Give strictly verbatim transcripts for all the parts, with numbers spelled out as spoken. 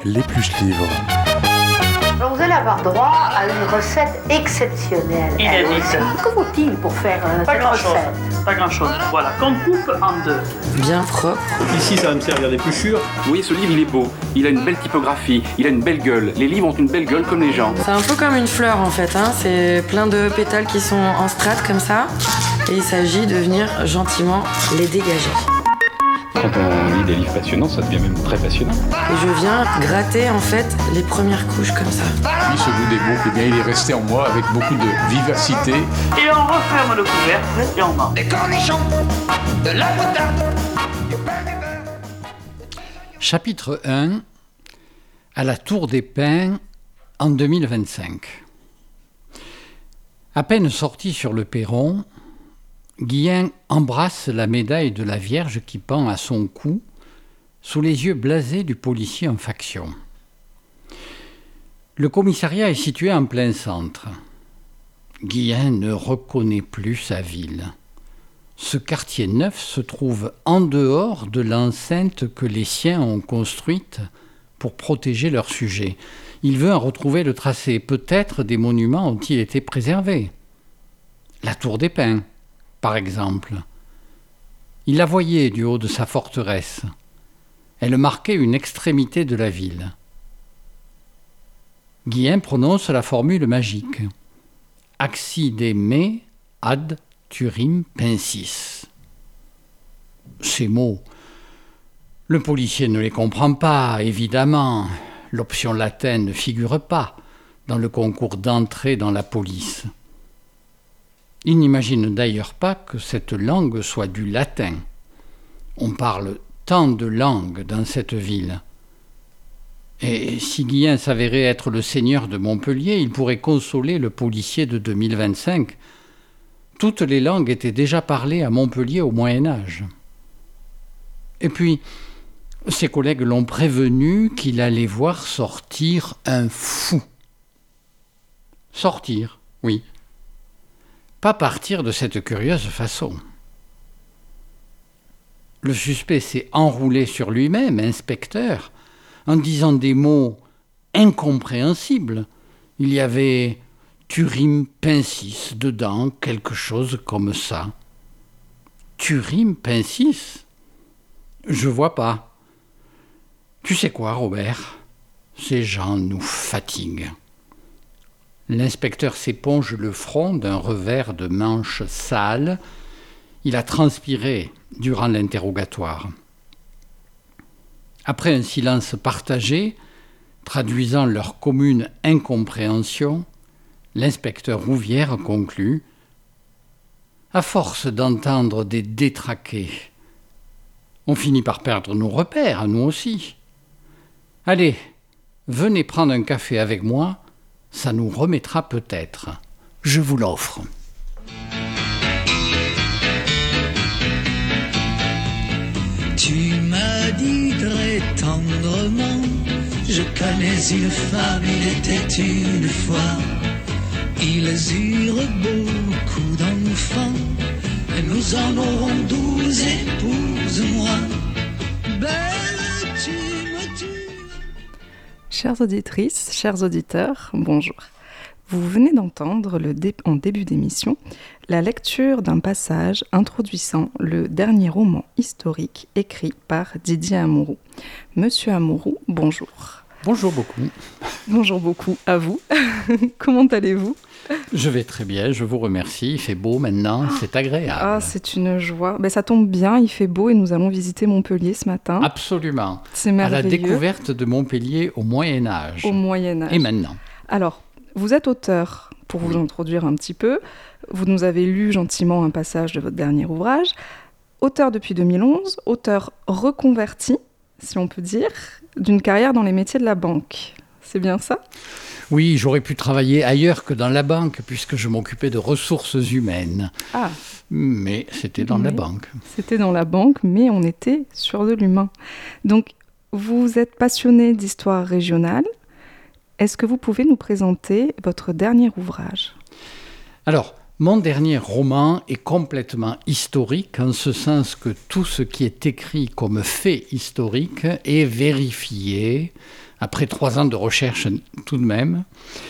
l'épluche livre. Alors vous allez avoir droit à une recette exceptionnelle. Inédite. Que faut-il pour faire euh, Pas cette grand chose, recette? pas grand chose. Voilà, qu'on coupe en deux. Bien propre. Ici, ça va me servir d'épluchure. Vous voyez, ce livre, il est beau. Il a une belle typographie. Il a une belle gueule. Les livres ont une belle gueule comme les gens. C'est un peu comme une fleur en fait, hein. C'est plein de pétales qui sont en strates comme ça. Et il s'agit de venir gentiment les dégager. Quand on lit des livres passionnants, ça devient même très passionnant. Et je viens gratter en fait les premières couches comme ça. Puis ce goût des boucles, eh bien, il est resté en moi avec beaucoup de vivacité. Et on referme le couvercle et on mange. Des cornichons, de la moutarde. Chapitre un. À la Tour des Pins en deux mille vingt-cinq. À peine sorti sur le perron, Guillain embrasse la médaille de la Vierge qui pend à son cou, sous les yeux blasés du policier en faction. Le commissariat est situé en plein centre. Guillain ne reconnaît plus sa ville. Ce quartier neuf se trouve en dehors de l'enceinte que les siens ont construite pour protéger leurs sujets. Il veut en retrouver le tracé. Peut-être des monuments ont-ils été préservés. La Tour des Pins, par exemple. Il la voyait du haut de sa forteresse. Elle marquait une extrémité de la ville. Guillain prononce la formule magique. Accide me ad Turim pensis. Ces mots, le policier ne les comprend pas, évidemment. L'option latine ne figure pas dans le concours d'entrée dans la police. Il n'imagine d'ailleurs pas que cette langue soit du latin. On parle tant de langues dans cette ville. Et si Guillain s'avérait être le seigneur de Montpellier, il pourrait consoler le policier de deux mille vingt-cinq. Toutes les langues étaient déjà parlées à Montpellier au Moyen-Âge. Et puis, ses collègues l'ont prévenu qu'il allait voir sortir un fou. Sortir, oui. Pas partir de cette curieuse façon. Le suspect s'est enroulé sur lui-même, inspecteur, en disant des mots incompréhensibles. Il y avait Turim pensis dedans, quelque chose comme ça. Turim pensis ? Je vois pas. Tu sais quoi, Robert ? Ces gens nous fatiguent. L'inspecteur s'éponge le front d'un revers de manche sale. Il a transpiré durant l'interrogatoire. Après un silence partagé, traduisant leur commune incompréhension, l'inspecteur Rouvière conclut « À force d'entendre des détraqués, on finit par perdre nos repères, nous aussi. Allez, venez prendre un café avec moi, ça nous remettra peut-être. Je vous l'offre. » Tu m'as dit très tendrement, je connais une femme, il était une fois. Ils eurent beaucoup d'enfants, et nous en aurons douze, épouse-moi. Belle, tu me tues. Chères auditrices, chers auditeurs, bonjour. Vous venez d'entendre le dé- en début d'émission la lecture d'un passage introduisant le dernier roman historique écrit par Didier Amouroux. Monsieur Amouroux, bonjour. Bonjour beaucoup. Bonjour beaucoup à vous. Comment allez-vous ? Je vais très bien, je vous remercie. Il fait beau maintenant, c'est agréable. Ah, c'est une joie. Ben, ça tombe bien, il fait beau et nous allons visiter Montpellier ce matin. Absolument. C'est merveilleux. À la découverte de Montpellier au Moyen-Âge. Au Moyen-Âge. Et maintenant. Alors, vous êtes auteur, pour vous oui. introduire un petit peu. Vous nous avez lu gentiment un passage de votre dernier ouvrage. Auteur depuis deux mille onze, auteur reconverti, si on peut dire, d'une carrière dans les métiers de la banque. C'est bien ça ? Oui, j'aurais pu travailler ailleurs que dans la banque, puisque je m'occupais de ressources humaines. Ah. Mais c'était dans mais la banque. C'était dans la banque, mais on était sur de l'humain. Donc, vous êtes passionné d'histoire régionale. Est-ce que vous pouvez nous présenter votre dernier ouvrage ? Alors, Mon dernier roman est complètement historique, en ce sens que tout ce qui est écrit comme fait historique est vérifié, après trois ans de recherche tout de même.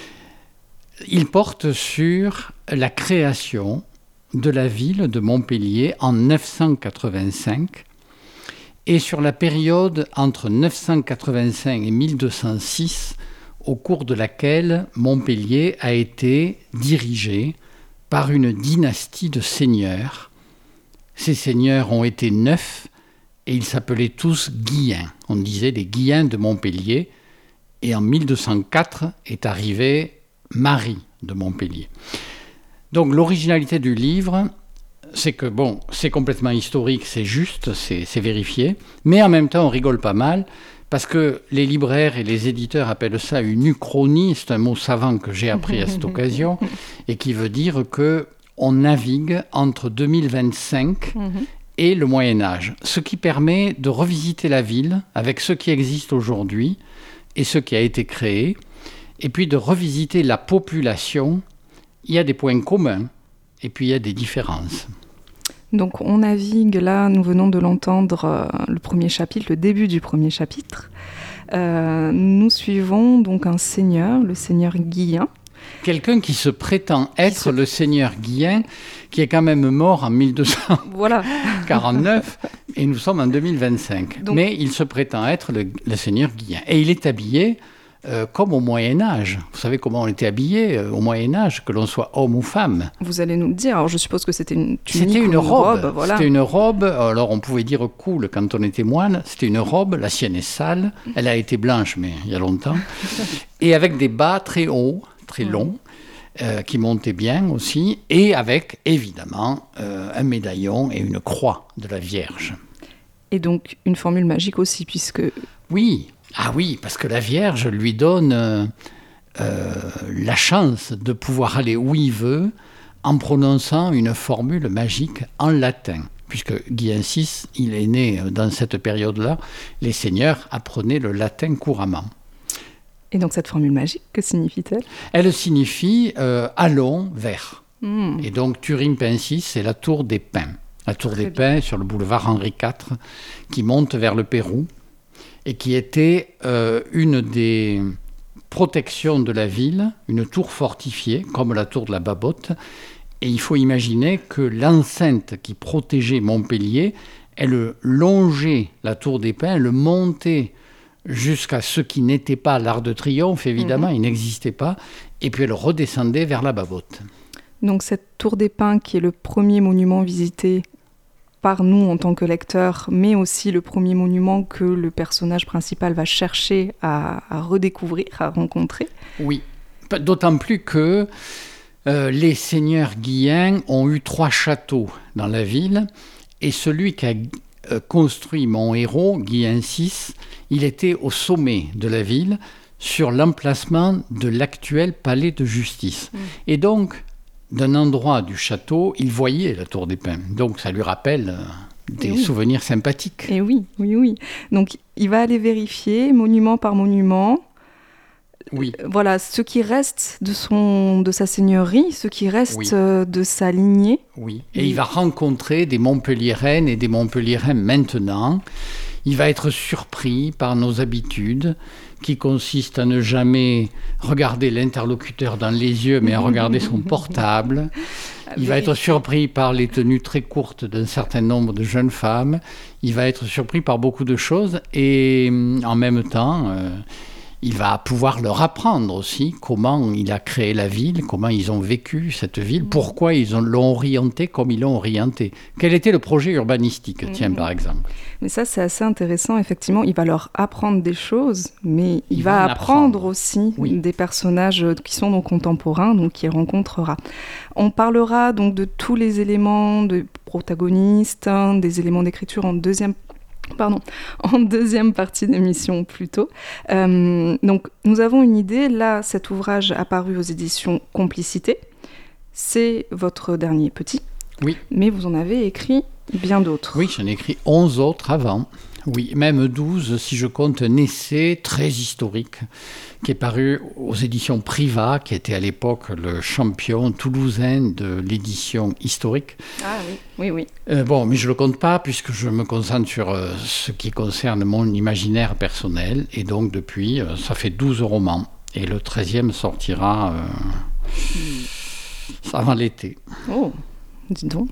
Il porte sur la création de la ville de Montpellier en neuf cent quatre-vingt-cinq et sur la période entre neuf cent quatre-vingt-cinq et mille deux cent six, au cours de laquelle Montpellier a été dirigé par une dynastie de seigneurs. Ces seigneurs ont été neuf et ils s'appelaient tous Guillens. On disait des Guillens de Montpellier. Et en mille deux cent quatre est arrivé Marie de Montpellier. Donc l'originalité du livre, c'est que bon, c'est complètement historique, c'est juste, c'est, c'est vérifié, mais en même temps on rigole pas mal, parce que les libraires et les éditeurs appellent ça une uchronie, c'est un mot savant que j'ai appris à cette occasion, et qui veut dire qu'on navigue entre deux mille vingt-cinq et le Moyen-Âge, ce qui permet de revisiter la ville avec ce qui existe aujourd'hui et ce qui a été créé, et puis de revisiter la population. Il y a des points communs, et puis il y a des différences. Donc on navigue, là nous venons de l'entendre, euh, le premier chapitre, le début du premier chapitre. Euh, nous suivons donc un seigneur, le seigneur Guillen. Quelqu'un qui se prétend être se... le seigneur Guillen, qui est quand même mort en mille deux cent quarante-neuf, voilà. Et nous sommes en deux mille vingt-cinq. Donc... Mais il se prétend être le, le seigneur Guillen. Et il est habillé Euh, comme au Moyen-Âge. Vous savez comment on était habillé euh, au Moyen-Âge, que l'on soit homme ou femme. Vous allez nous le dire. Alors je suppose que c'était une tunique C'était une ou robe. Une robe voilà. C'était une robe. Alors on pouvait dire cool quand on était moine. C'était une robe. La sienne est sale. Elle a été blanche, mais il y a longtemps. Et avec des bas très hauts, très longs, euh, qui montaient bien aussi. Et avec, évidemment, euh, un médaillon et une croix de la Vierge. Et donc une formule magique aussi, puisque... Oui. Ah oui, parce que la Vierge lui donne euh, euh, la chance de pouvoir aller où il veut en prononçant une formule magique en latin. Puisque Guillen six, il est né dans cette période-là, les seigneurs apprenaient le latin couramment. Et donc cette formule magique, que signifie-t-elle ? Elle signifie euh, « allons vers mmh. ». Et donc Turim-Pensis, c'est la tour des Pins. La tour Très des bien. Pins sur le boulevard Henri quatre, qui monte vers le Pérou, et qui était euh, une des protections de la ville, une tour fortifiée, comme la tour de la Babotte. Et il faut imaginer que l'enceinte qui protégeait Montpellier, elle longeait la tour des Pins, elle montait jusqu'à ce qui n'était pas l'Arc de Triomphe, évidemment, mmh. il n'existait pas, et puis elle redescendait vers la Babotte. Donc cette tour des Pins, qui est le premier monument visité par nous en tant que lecteurs, mais aussi le premier monument que le personnage principal va chercher à, à redécouvrir, à rencontrer. Oui, d'autant plus que euh, les seigneurs Guillen ont eu trois châteaux dans la ville, et celui qui a euh, construit mon héros, Guillen six, il était au sommet de la ville, sur l'emplacement de l'actuel palais de justice. Mmh. Et donc, d'un endroit du château, il voyait la tour des Pins. Donc ça lui rappelle euh, des oui. souvenirs sympathiques. Et oui, oui, oui. Donc il va aller vérifier, monument par monument, oui. euh, voilà, ce qui reste de, son, de sa seigneurie, ce qui reste oui. euh, de sa lignée. Oui, et oui. il va rencontrer des Montpelliéraines et des Montpelliérains maintenant. Il va être surpris par nos habitudes, qui consistent à ne jamais regarder l'interlocuteur dans les yeux, mais à regarder son portable. Il va être surpris par les tenues très courtes d'un certain nombre de jeunes femmes. Il va être surpris par beaucoup de choses et en même temps, euh, il va pouvoir leur apprendre aussi comment il a créé la ville, comment ils ont vécu cette ville, pourquoi ils ont, l'ont orienté comme ils l'ont orienté. Quel était le projet urbanistique, tiens, mmh. par exemple. Mais ça, c'est assez intéressant. Effectivement, il va leur apprendre des choses, mais il, il va, va apprendre, apprendre aussi oui. des personnages qui sont donc contemporains, donc qu'il rencontrera. On parlera donc de tous les éléments de protagonistes, hein, des éléments d'écriture en deuxième Pardon, en deuxième partie d'émission plutôt. Euh, donc, nous avons une idée. Là, cet ouvrage apparu aux éditions Complicité. C'est votre dernier petit. Oui. Mais vous en avez écrit bien d'autres. Oui, j'en ai écrit onze autres avant. Oui, même douze si je compte un essai très historique qui est paru aux éditions Privat, qui était à l'époque le champion toulousain de l'édition historique. Ah oui, oui, oui. Euh, bon, mais je ne le compte pas puisque je me concentre sur euh, ce qui concerne mon imaginaire personnel. Et donc depuis, euh, ça fait douze romans. Et le treizième sortira euh, mmh. avant l'été. Oh, dis donc.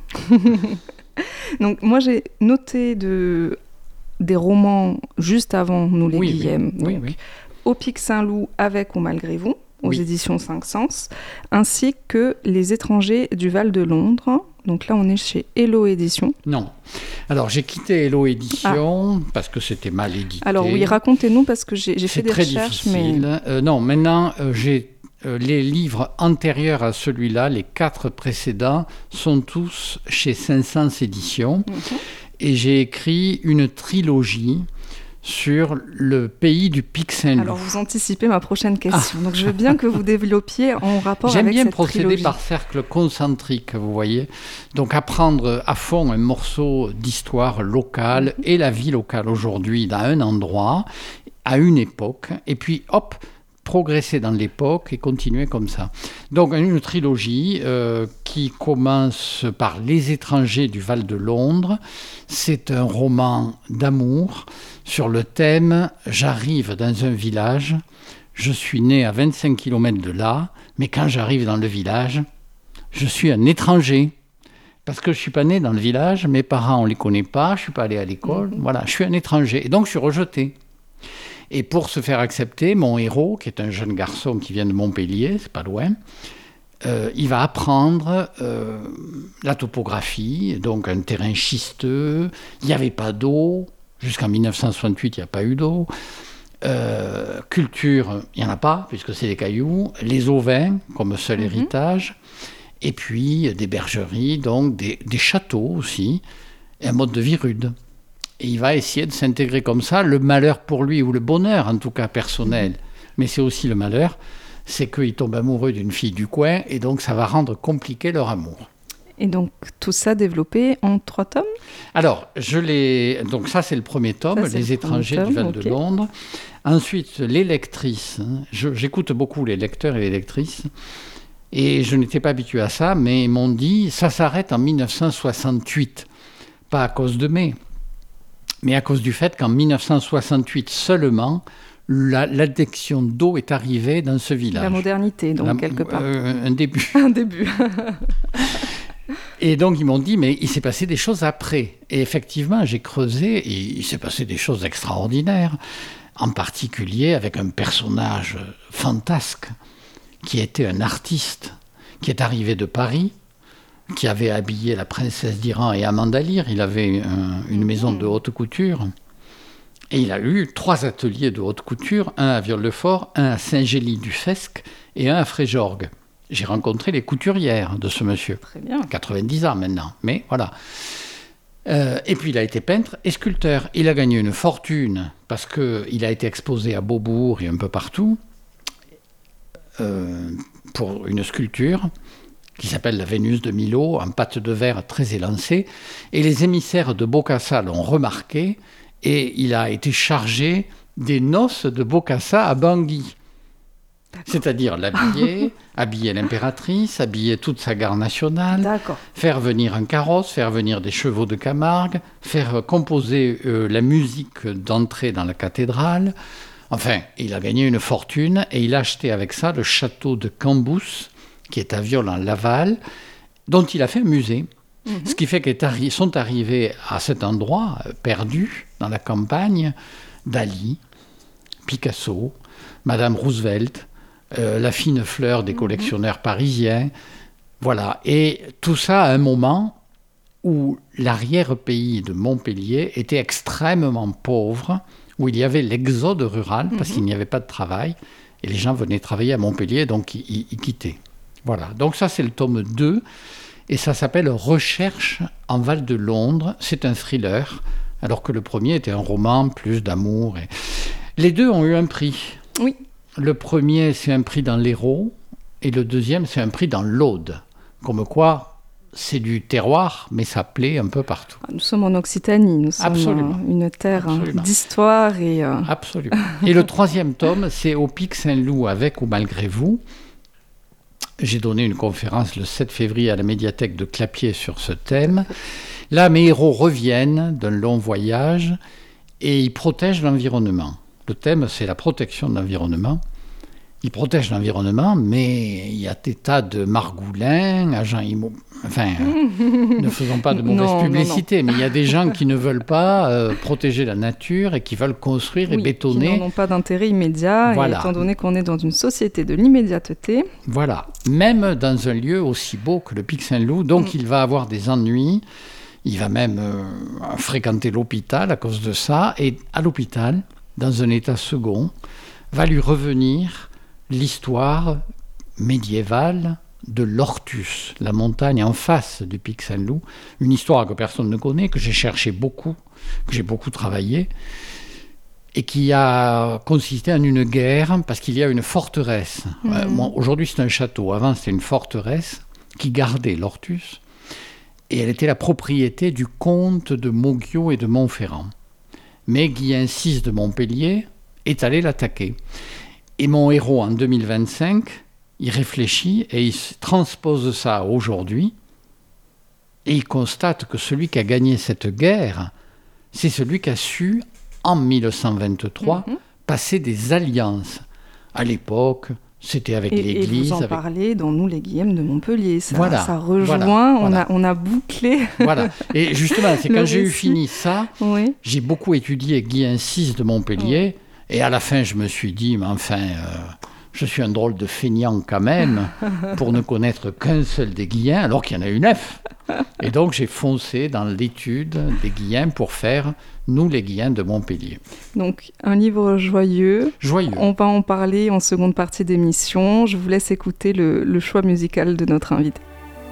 Donc moi j'ai noté de... des romans juste avant Nous les oui, Guillem, oui, donc, oui, oui. Au Pic Saint-Loup avec ou malgré vous, aux oui. éditions Cinq Sens, ainsi que Les étrangers du Val de Londres. Donc là, on est chez Hello Éditions. Non. Alors, j'ai quitté Hello Éditions ah. parce que c'était mal édité. Alors oui, racontez-nous parce que j'ai, j'ai fait des très recherches. Difficile. Mais... Euh, non, maintenant, euh, j'ai euh, les livres antérieurs à celui-là, les quatre précédents, sont tous chez Cinq Sens Éditions. Mm-hmm. Et j'ai écrit une trilogie sur le pays du Pic Saint-Loup. Alors, vous anticipez ma prochaine question. Ah. Donc, je veux bien que vous développiez en rapport J'aime avec cette trilogie. J'aime bien procéder par cercle concentrique, vous voyez. Donc, apprendre à fond un morceau d'histoire locale mm-hmm. et la vie locale aujourd'hui dans un endroit, à une époque. Et puis, hop, progresser dans l'époque et continuer comme ça. Donc une trilogie euh, qui commence par Les étrangers du Val de Londres. C'est un roman d'amour sur le thème « J'arrive dans un village, je suis né à vingt-cinq kilomètres de là, mais quand j'arrive dans le village, je suis un étranger. Parce que je ne suis pas né dans le village, mes parents on ne les connaît pas, je ne suis pas allé à l'école, mmh. voilà, je suis un étranger. Et donc je suis rejeté. Et pour se faire accepter, mon héros, qui est un jeune garçon qui vient de Montpellier, c'est pas loin, euh, il va apprendre euh, la topographie, donc un terrain schisteux. Il n'y avait pas d'eau. Jusqu'en dix-neuf cent soixante-huit, il n'y a pas eu d'eau. Euh, culture, il n'y en a pas, puisque c'est des cailloux. Les ovins, comme seul mm-hmm. héritage. Et puis des bergeries, donc des, des châteaux aussi. Et un mode de vie rude. Et il va essayer de s'intégrer comme ça. Le malheur pour lui, ou le bonheur en tout cas personnel, mais c'est aussi le malheur, c'est qu'il tombe amoureux d'une fille du coin et donc ça va rendre compliqué leur amour. Et donc tout ça développé en trois tomes ? Alors, je l'ai... donc ça c'est le premier tome, ça, Les étrangers tome, du Val okay. de Londres. Ensuite, les lectrices. Je, j'écoute beaucoup les lecteurs et les lectrices. Et je n'étais pas habitué à ça, mais ils m'ont dit, ça s'arrête en dix-neuf cent soixante-huit. Pas à cause de mai, mais à cause du fait qu'en dix-neuf cent soixante-huit seulement, la, l'addiction d'eau est arrivée dans ce village. La modernité, donc, la, quelque part. Euh, un début. Un début. Et donc, ils m'ont dit, mais il s'est passé des choses après. Et effectivement, j'ai creusé, et il s'est passé des choses extraordinaires, en particulier avec un personnage fantasque, qui était un artiste, qui est arrivé de Paris, qui avait habillé la princesse d'Iran et Amanda Lear. Il avait un, une maison de haute couture. Et il a eu trois ateliers de haute couture, un à Viol-le-Fort, un à Saint-Gély-du-Fesque et un à Fréjorgues. J'ai rencontré les couturières de ce monsieur. Très bien. quatre-vingt-dix ans maintenant, mais voilà. Euh, et puis il a été peintre et sculpteur. Il a gagné une fortune parce qu'il a été exposé à Beaubourg et un peu partout euh, pour une sculpture qui s'appelle la Vénus de Milo, en pâte de verre très élancée. Et les émissaires de Bokassa l'ont remarqué, et il a été chargé des noces de Bokassa à Bangui. D'accord. C'est-à-dire l'habiller, habiller l'impératrice, habiller toute sa garde nationale, D'accord. faire venir un carrosse, faire venir des chevaux de Camargue, faire composer euh, la musique d'entrée dans la cathédrale. Enfin, il a gagné une fortune, et il a acheté avec ça le château de Cambous, qui est à Viol en Laval, dont il a fait un musée. Mmh. Ce qui fait qu'ils sont arrivés à cet endroit, perdu, dans la campagne, Dali, Picasso, Madame Roosevelt, euh, la fine fleur des collectionneurs mmh. parisiens. Voilà. Et tout ça à un moment où l'arrière-pays de Montpellier était extrêmement pauvre, où il y avait l'exode rural, mmh. parce qu'il n'y avait pas de travail, et les gens venaient travailler à Montpellier, donc ils, ils quittaient. Voilà, donc ça c'est le tome deux, et ça s'appelle Recherche en Val de Londres. C'est un thriller, alors que le premier était un roman plus d'amour. Et... Les deux ont eu un prix. Oui. Le premier, c'est un prix dans l'Hérault, et le deuxième, c'est un prix dans l'Aude. Comme quoi, c'est du terroir, mais ça plaît un peu partout. Nous sommes en Occitanie, nous sommes Absolument. euh, une terre hein, Absolument. d'histoire et... euh, Absolument. Et le troisième tome, c'est Au Pic Saint-Loup, avec ou malgré vous. J'ai donné une conférence le sept février à la médiathèque de Clapiers sur ce thème. Là, mes héros reviennent d'un long voyage et ils protègent l'environnement. Le thème, c'est la protection de l'environnement. Ils protègent l'environnement, mais il y a des tas de margoulins, agents immobiliers. Enfin, ne faisons pas de mauvaise Non, publicité, non, non. mais il y a des gens qui ne veulent pas euh, protéger la nature et qui veulent construire oui, et bétonner. qui n'en ont pas d'intérêt immédiat, Voilà. et étant donné qu'on est dans une société de l'immédiateté. Voilà, même dans un lieu aussi beau que le Pic Saint-Loup, donc mm. il va avoir des ennuis, il va même euh, fréquenter l'hôpital à cause de ça, et à l'hôpital, dans un état second, va lui revenir l'histoire médiévale de l'Ortus, la montagne en face du Pic Saint-Loup, une histoire que personne ne connaît, que j'ai cherché beaucoup, que j'ai beaucoup travaillé, et qui a consisté en une guerre, parce qu'il y a une forteresse. Mmh. Euh, moi, aujourd'hui, c'est un château. Avant, c'était une forteresse qui gardait l'Ortus, et elle était la propriété du comte de Mauguio et de Montferrand. Mais Guillain six de Montpellier est allé l'attaquer. Et mon héros, en deux mille vingt-cinq, il réfléchit et il transpose ça aujourd'hui, et il constate que celui qui a gagné cette guerre, c'est celui qui a su, en mille cent vingt-trois, mmh. passer des alliances. À l'époque, c'était avec et, l'Église. Et vous en avec... parlez dans Nous les Guillem de Montpellier. Ça, voilà, ça rejoint, voilà, on, voilà. A, on a bouclé. Voilà. Et justement, c'est quand j'ai eu fini ça, oui. j'ai beaucoup étudié Guillain six de Montpellier, oui. et à la fin, je me suis dit, mais enfin... Euh, je suis un drôle de feignant quand même pour ne connaître qu'un seul des Guillens, alors qu'il y en a eu neuf. Et donc j'ai foncé dans l'étude des Guillens pour faire Nous les Guillens de Montpellier. Donc un livre joyeux. Joyeux. On va en parler en seconde partie d'émission. Je vous laisse écouter le, le choix musical de notre invité.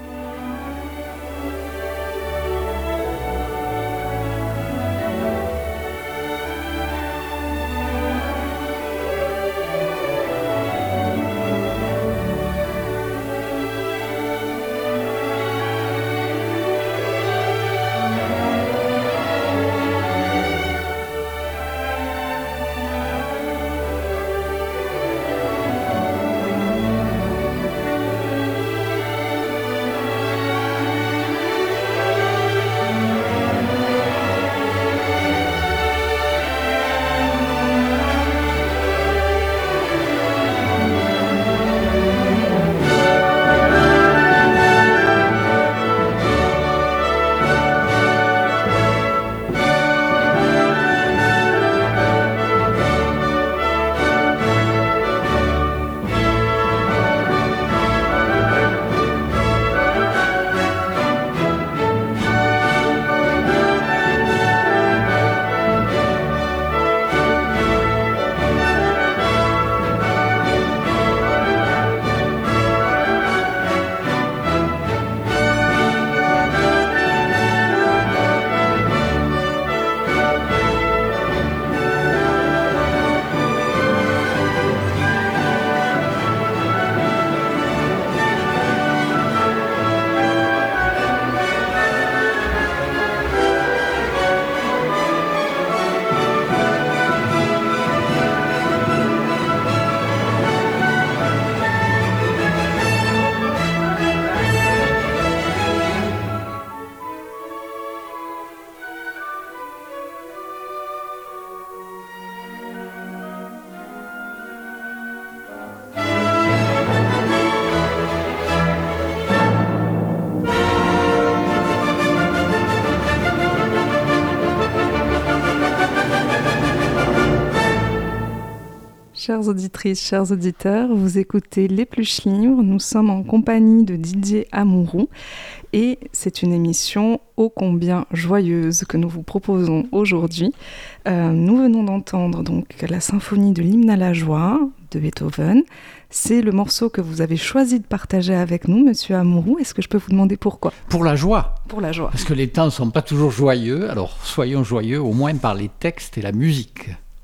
Chères auditrices, chers auditeurs, vous écoutez L'Épluche Libre. Nous sommes en compagnie de Didier Amouroux et c'est une émission ô combien joyeuse que nous vous proposons aujourd'hui. Euh, nous venons d'entendre donc la symphonie de l'hymne à la joie de Beethoven. C'est le morceau que vous avez choisi de partager avec nous, Monsieur Amouroux. Est-ce que je peux vous demander pourquoi ? Pour la joie. Pour la joie. Parce que les temps ne sont pas toujours joyeux, alors soyons joyeux au moins par les textes et la musique.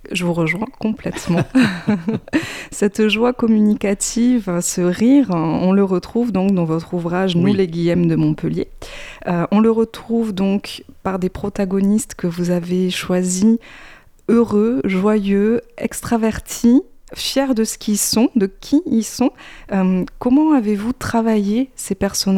Je vous rejoins complètement. Cette joie communicative, ce rire, on le retrouve donc dans votre ouvrage « Nous Oui. les Guillem de Montpellier ». Euh, on le retrouve donc par des protagonistes que vous avez choisis heureux, joyeux, extravertis, fiers de ce qu'ils sont, de qui ils sont. Euh, comment avez-vous travaillé ces personnages-là ?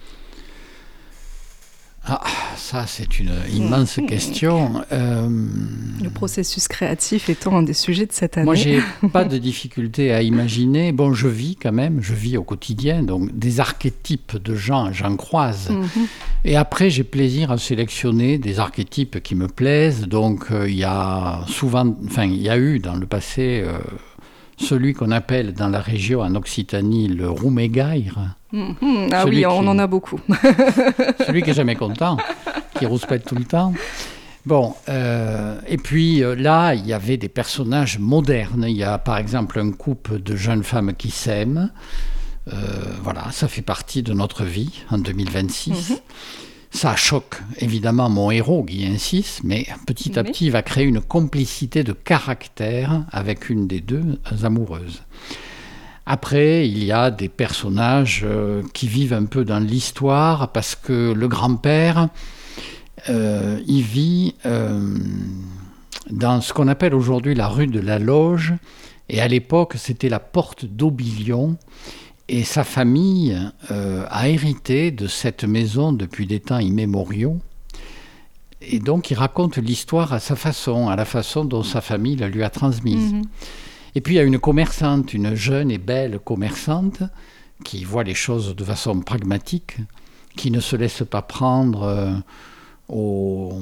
Ah, ça, c'est une immense question. Euh, Le processus créatif étant un des sujets de cette année. Moi, j'ai pas de difficulté à imaginer. Bon, je vis quand même, je vis au quotidien, donc des archétypes de gens, j'en croise. Mm-hmm. Et après, j'ai plaisir à sélectionner des archétypes qui me plaisent. Donc, il euh, y a souvent, enfin, il y a eu dans le passé euh, celui qu'on appelle dans la région, en Occitanie, le roumégaire. Mm-hmm. Ah Celui oui, qui- on en a beaucoup. Celui qui est jamais content, qui rouspète tout le temps. Bon, euh, et puis euh, là, il y avait des personnages modernes. Il y a par exemple un couple de jeunes femmes qui s'aiment. Euh, voilà, ça fait partie de notre vie en deux mille vingt-six. Mhm. Ça choque évidemment mon héros, Guy Insys, mais petit à Oui. petit, il va créer une complicité de caractère avec une des deux amoureuses. Après, il y a des personnages euh, qui vivent un peu dans l'histoire parce que le grand-père, euh, il vit euh, dans ce qu'on appelle aujourd'hui la rue de la Loge. Et à l'époque, c'était la porte d'Aubilion. Et sa famille euh, a hérité de cette maison depuis des temps immémoriaux. Et donc, il raconte l'histoire à sa façon, à la façon dont sa famille la lui a transmise. Mhm. Et puis il y a une commerçante, une jeune et belle commerçante, qui voit les choses de façon pragmatique, qui ne se laisse pas prendre euh, aux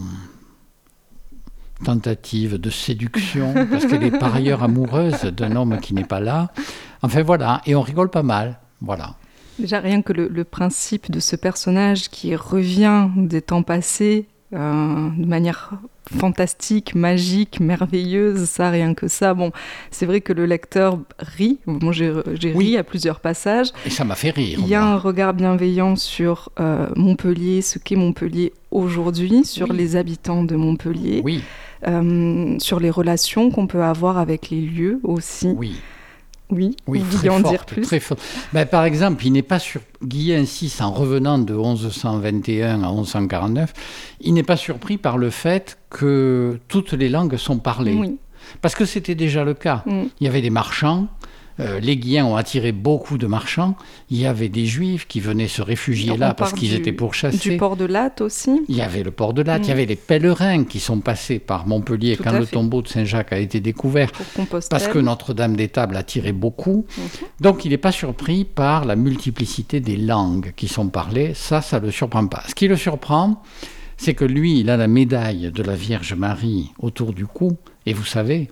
tentatives de séduction, parce qu'elle est par ailleurs amoureuse d'un homme qui n'est pas là. Enfin voilà, et on rigole pas mal, voilà. Déjà, rien que le, le principe de ce personnage qui revient des temps passés euh, de manière fantastique, magique, merveilleuse, ça, rien que ça. Bon, c'est vrai que le lecteur rit. Moi, j'ai, j'ai Oui. ri à plusieurs passages. Et ça m'a fait rire. Il y a moi. un regard bienveillant sur euh, Montpellier, ce qu'est Montpellier aujourd'hui, sur Oui. les habitants de Montpellier, Oui, euh, sur les relations qu'on peut avoir avec les lieux aussi. oui. Oui, Oui, vous très vouliez en forte, dire plus. très forte. Ben, par exemple, il n'est pas sur... Guy Insys, en revenant de onze cent vingt et un à onze cent quarante-neuf, il n'est pas surpris par le fait que toutes les langues sont parlées. Oui. Parce que c'était déjà le cas. Mm. Il y avait des marchands, euh, les Guiens ont attiré beaucoup de marchands, il y avait des Juifs qui venaient se réfugier On là parce parle qu'ils du- étaient pourchassés. Du port de Latte aussi. Il y avait le port de Latte, Mm. il y avait les pèlerins qui sont passés par Montpellier Tout quand à le fait. tombeau de Saint-Jacques a été découvert. Pour Compostelle. Parce que Notre-Dame-des-Tables attirait beaucoup. Mhm. Donc, il n'est pas surpris par la multiplicité des langues qui sont parlées. Ça, ça ne le surprend pas. Ce qui le surprend, c'est que lui, il a la médaille de la Vierge Marie autour du cou. Et vous savez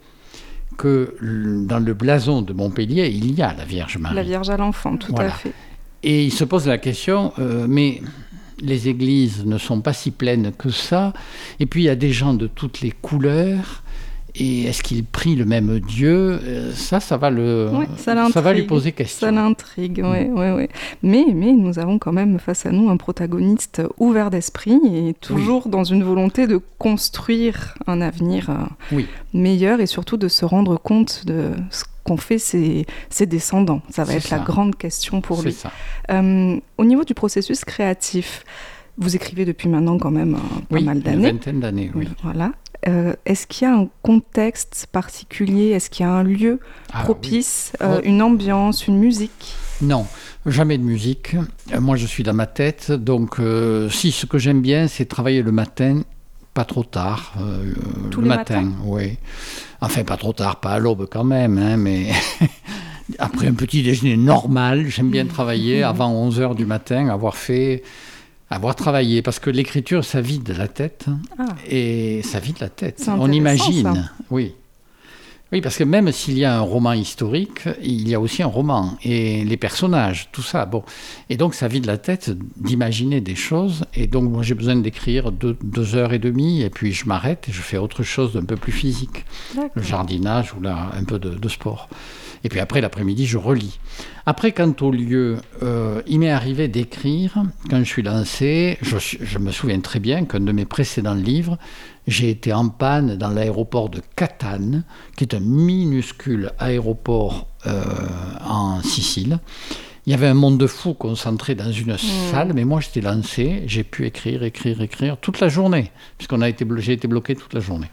que l- dans le blason de Montpellier, il y a la Vierge Marie. La Vierge à l'enfant, tout Voilà. à fait. Et il se pose la question, euh, mais les églises ne sont pas si pleines que ça. Et puis, il y a des gens de toutes les couleurs. Et est-ce qu'il prie le même Dieu ? Euh, Ça, ça va, le, Ouais, ça ça va lui l'intrigue. poser question. Ça l'intrigue, oui. Ouais, ouais. Mais, mais nous avons quand même face à nous un protagoniste ouvert d'esprit et toujours dans une volonté de construire un avenir euh, Oui. meilleur et surtout de se rendre compte de ce qu'ont fait ses, ses descendants. Ça va C'est être ça. la grande question pour C'est lui. ça. Euh, au niveau du processus créatif, vous écrivez depuis maintenant quand même euh, pas Oui, mal une d'années. vingtaine d'années, oui. Voilà. Euh, est-ce qu'il y a un contexte particulier ? Est-ce qu'il y a un lieu Ah, propice, oui. euh, Oh. une ambiance, une musique ? Non, jamais de musique. Euh, Moi, je suis dans ma tête. Donc, euh, si ce que j'aime bien, c'est travailler le matin, pas trop tard. euh, Tous le les matin, matins oui. Enfin, pas trop tard, pas à l'aube quand même, hein, mais après un petit déjeuner normal, j'aime bien travailler avant onze heures du matin, avoir fait, avoir travaillé. Parce que l'écriture, ça vide la tête. Ah. Et ça vide la tête. C'est On intéressant, imagine. ça. Oui. Oui, parce que même s'il y a un roman historique, il y a aussi un roman. Et les personnages, tout ça. Bon. Et donc, ça vide la tête d'imaginer des choses. Et donc, moi, j'ai besoin d'écrire deux, deux heures et demie. Et puis, je m'arrête et je fais autre chose d'un peu plus physique. Le D'accord. jardinage ou là, un peu de, de sport. Et puis après, l'après-midi, je relis. Après, quant au lieu, euh, il m'est arrivé d'écrire, quand je suis lancé, je, je me souviens très bien qu'un de mes précédents livres, j'ai été en panne dans l'aéroport de Catane, qui est un minuscule aéroport euh, en Sicile. Il y avait un monde de fous concentré dans une mmh. salle, mais moi j'étais lancé, j'ai pu écrire, écrire, écrire toute la journée, puisqu'on a été blo- j'ai été bloqué toute la journée.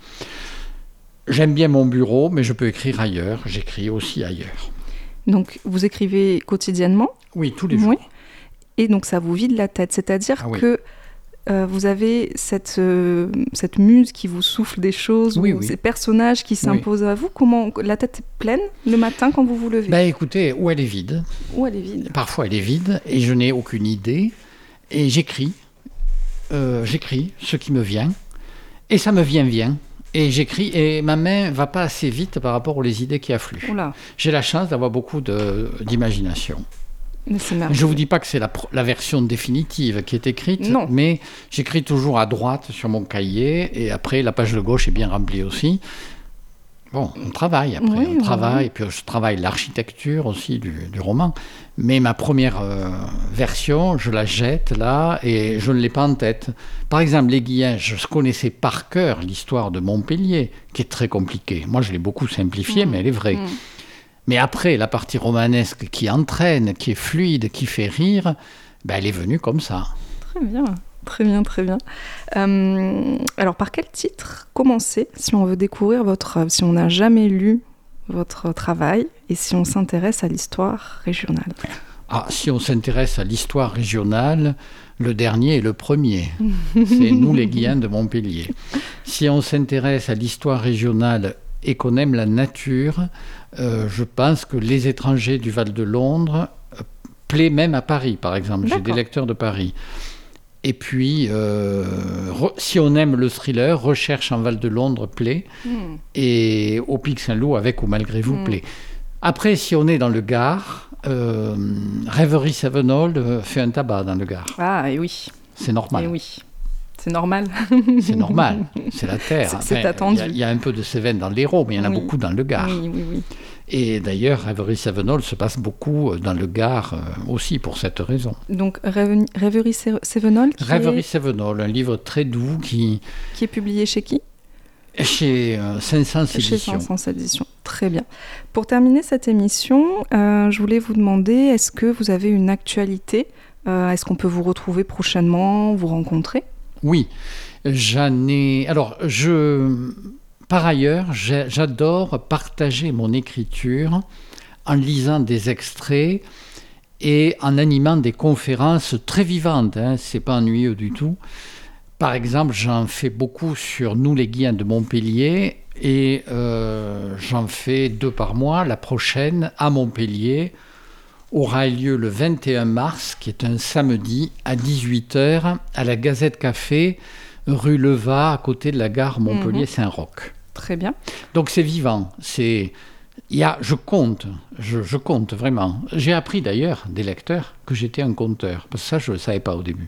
J'aime bien mon bureau, mais je peux écrire ailleurs, j'écris aussi ailleurs. Donc vous écrivez quotidiennement ? Oui, tous les jours. Oui. Et donc ça vous vide la tête, c'est-à-dire ah, oui. que euh, vous avez cette, euh, cette muse qui vous souffle des choses, oui, ou oui. ces personnages qui s'imposent oui. à vous. Comment la tête est pleine le matin quand vous vous levez ? Ben écoutez, ou elle est vide. Ou elle est vide. Parfois elle est vide et je n'ai aucune idée. Et j'écris, euh, j'écris ce qui me vient. Et ça me vient, vient. Et j'écris, et ma main ne va pas assez vite par rapport aux idées qui affluent. Oula. J'ai la chance d'avoir beaucoup de, d'imagination. Mais c'est je ne vous dis pas que c'est la, la version définitive qui est écrite, non. mais j'écris toujours à droite sur mon cahier, et après, la page de gauche est bien remplie aussi. Bon, on travaille après, oui, on oui. travaille, et puis je travaille l'architecture aussi du, du roman. Mais ma première euh, version, je la jette là, et je ne l'ai pas en tête. Par exemple, les Guillens, je connaissais par cœur l'histoire de Montpellier, qui est très compliquée. Moi, je l'ai beaucoup simplifiée, mmh. mais elle est vraie. Mmh. Mais après, la partie romanesque qui entraîne, qui est fluide, qui fait rire, ben, elle est venue comme ça. Très bien. Très bien, très bien. Euh, alors, par quel titre commencer si on veut découvrir votre œuvre, si on n'a jamais lu votre travail et si on s'intéresse à l'histoire régionale ? Ah, si on s'intéresse à l'histoire régionale, le dernier est le premier. C'est Nous les Guillens de Montpellier. Si on s'intéresse à l'histoire régionale et qu'on aime la nature, euh, je pense que Les étrangers du Val de Londres euh, plaît même à Paris, par exemple. D'accord. J'ai des lecteurs de Paris. Et puis, euh, re, si on aime le thriller, Recherche en Val de Londres plaît, mm. et Au Pic Saint-Loup, avec ou malgré vous, mm. plaît. Après, si on est dans le Gard, euh, Rêverie Sévenol euh, fait un tabac dans le Gard. Ah, et oui. C'est normal. Et oui. C'est normal. C'est normal, c'est la terre. C'est, enfin, c'est attendu. Il y, y a un peu de Cévennes dans l'Hérault, mais il y en a oui. beaucoup dans le Gard. Oui, oui, oui. Et d'ailleurs, Rêverie Sévenol se passe beaucoup dans le Gard euh, aussi pour cette raison. Donc, Rêve- Rêverie Sévenol qui Rêverie est... Sévenol, un livre très doux qui... Qui est publié chez qui ? Chez euh, cinq cents Éditions. Chez cinq cents Éditions, très bien. Pour terminer cette émission, euh, je voulais vous demander, est-ce que vous avez une actualité ? euh, Est-ce qu'on peut vous retrouver prochainement, vous rencontrer ? Oui, j'en ai... Alors, je... Par ailleurs, j'adore partager mon écriture en lisant des extraits et en animant des conférences très vivantes. Hein, c'est pas ennuyeux du tout. Par exemple, j'en fais beaucoup sur Nous les Guillens de Montpellier et euh, j'en fais deux par mois. La prochaine, à Montpellier, aura lieu le vingt et un mars, qui est un samedi, à dix-huit heures, à la Gazette Café, rue Levat, à côté de la gare Montpellier-Saint-Roch. Très bien. Donc c'est vivant. C'est, il y a, je compte, je, je compte vraiment. J'ai appris d'ailleurs des lecteurs que j'étais un conteur, parce que ça je ne le savais pas au début.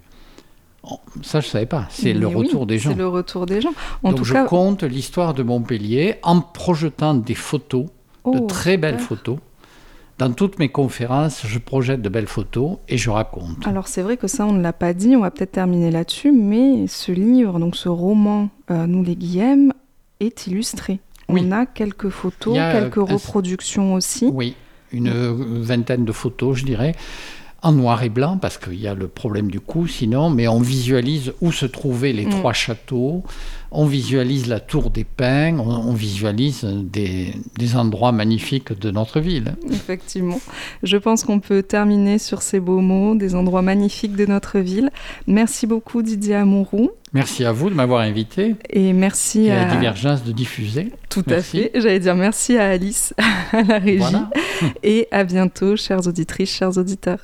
Ça je ne savais pas. C'est Mais le retour oui, des gens. C'est le retour des gens. En Donc tout je cas... compte l'histoire de Montpellier en projetant des photos, oh, de très belles super. photos. Dans toutes mes conférences, je projette de belles photos et je raconte. Alors c'est vrai que ça, on ne l'a pas dit, on va peut-être terminer là-dessus, mais ce livre, donc ce roman, euh, Nous les Guillens, est illustré. Oui. On a quelques photos, a, quelques euh, reproductions un... aussi. Oui, une vingtaine de photos, je dirais, en noir et blanc, parce qu'il y a le problème du coût sinon, mais on visualise où se trouvaient les mmh. trois châteaux, on visualise la tour des Pins, on, on visualise des, des endroits magnifiques de notre ville. Effectivement. Je pense qu'on peut terminer sur ces beaux mots, des endroits magnifiques de notre ville. Merci beaucoup Didier Amouroux. Merci à vous de m'avoir invité. Et merci et à... à Divergence de diffuser. Tout merci. à fait. J'allais dire merci à Alice, à la régie. Voilà. Et à bientôt, chères auditrices, chers auditeurs.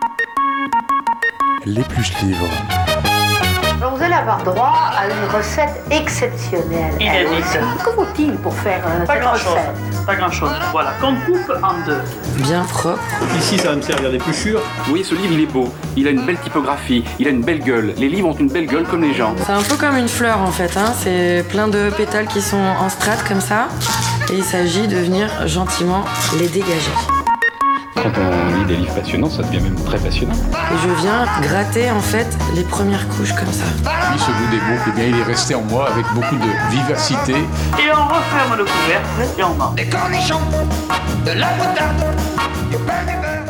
L'épluche livre. Alors vous allez avoir droit à une recette exceptionnelle. Inédite. Que faut-il pour faire euh, Pas cette grand-chose. recette ? Pas grand-chose. Voilà, qu'on coupe en deux. Bien propre. Ici, ça va me servir d'épluchure. Vous voyez, ce livre, il est beau. Il a une belle typographie. Il a une belle gueule. Les livres ont une belle gueule comme les gens. C'est un peu comme une fleur en fait. Hein. C'est plein de pétales qui sont en strates comme ça. Et il s'agit de venir gentiment les dégager. Quand on lit des livres passionnants, ça devient même très passionnant. Et je viens gratter en fait les premières couches comme ça. Puis ce goût des mots, eh bien, il est resté en moi avec beaucoup de vivacité. Et on referme le couvercle et on mange. Des cornichons, de la moutarde, du pain du beurre.